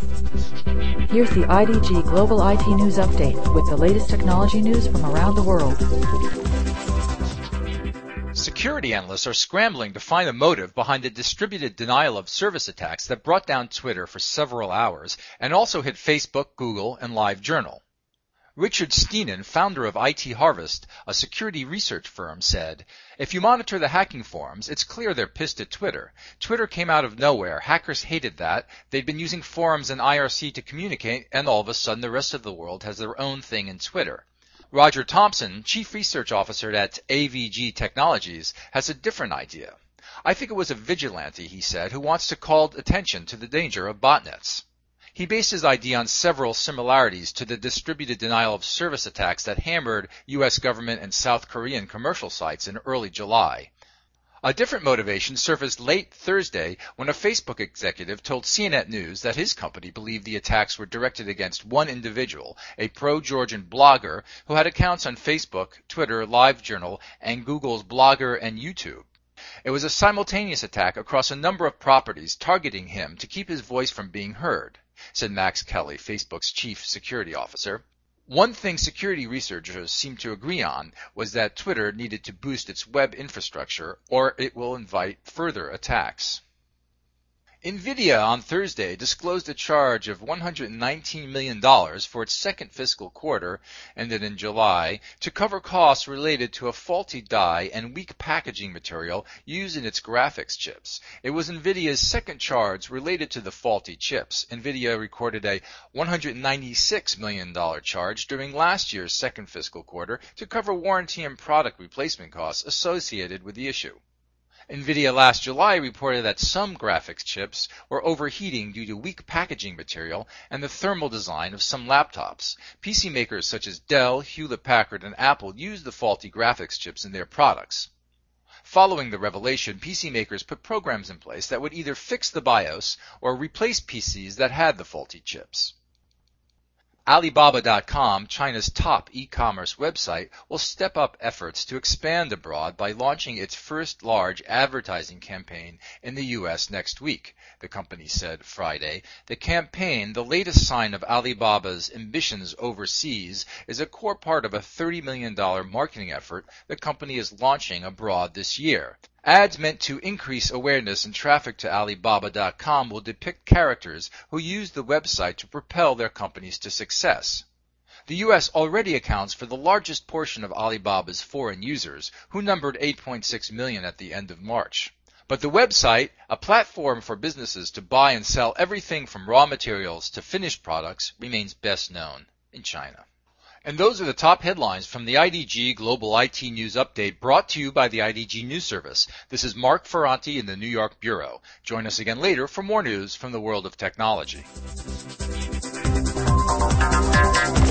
Here's the IDG Global IT News Update with the latest technology news from around the world. Security analysts are scrambling to find a motive behind the distributed denial of service attacks that brought down Twitter for several hours and also hit Facebook, Google, and LiveJournal. Richard Steenan, founder of IT Harvest, a security research firm, said, "If you monitor the hacking forums, it's clear they're pissed at Twitter. Twitter came out of nowhere. Hackers hated that. They'd been using forums and IRC to communicate, and all of a sudden the rest of the world has their own thing in Twitter." Roger Thompson, chief research officer at AVG Technologies, has a different idea. "I think it was a vigilante," he said, "who wants to call attention to the danger of botnets." He based his idea on several similarities to the distributed denial of service attacks that hammered U.S. government and South Korean commercial sites in early July. A different motivation surfaced late Thursday when a Facebook executive told CNN News that his company believed the attacks were directed against one individual, a pro-Georgian blogger who had accounts on Facebook, Twitter, LiveJournal, and Google's Blogger and YouTube. It was a simultaneous attack across a number of properties targeting him to keep his voice from being heard, said Max Kelly, Facebook's chief security officer. One thing security researchers seem to agree on was that Twitter needed to boost its web infrastructure or it will invite further attacks. NVIDIA on Thursday disclosed a charge of $119 million for its second fiscal quarter, ended in July, to cover costs related to a faulty die and weak packaging material used in its graphics chips. It was NVIDIA's second charge related to the faulty chips. NVIDIA recorded a $196 million charge during last year's second fiscal quarter to cover warranty and product replacement costs associated with the issue. NVIDIA last July reported that some graphics chips were overheating due to weak packaging material and the thermal design of some laptops. PC makers such as Dell, Hewlett-Packard, and Apple used the faulty graphics chips in their products. Following the revelation, PC makers put programs in place that would either fix the BIOS or replace PCs that had the faulty chips. Alibaba.com, China's top e-commerce website, will step up efforts to expand abroad by launching its first large advertising campaign in the U.S. next week, the company said Friday. The campaign, the latest sign of Alibaba's ambitions overseas, is a core part of a $30 million marketing effort the company is launching abroad this year. Ads meant to increase awareness and traffic to Alibaba.com will depict characters who use the website to propel their companies to success. The U.S. already accounts for the largest portion of Alibaba's foreign users, who numbered 8.6 million at the end of March. But the website, a platform for businesses to buy and sell everything from raw materials to finished products, remains best known in China. And those are the top headlines from the IDG Global IT News Update brought to you by the IDG News Service. This is Mark Ferranti in the New York Bureau. Join us again later for more news from the world of technology.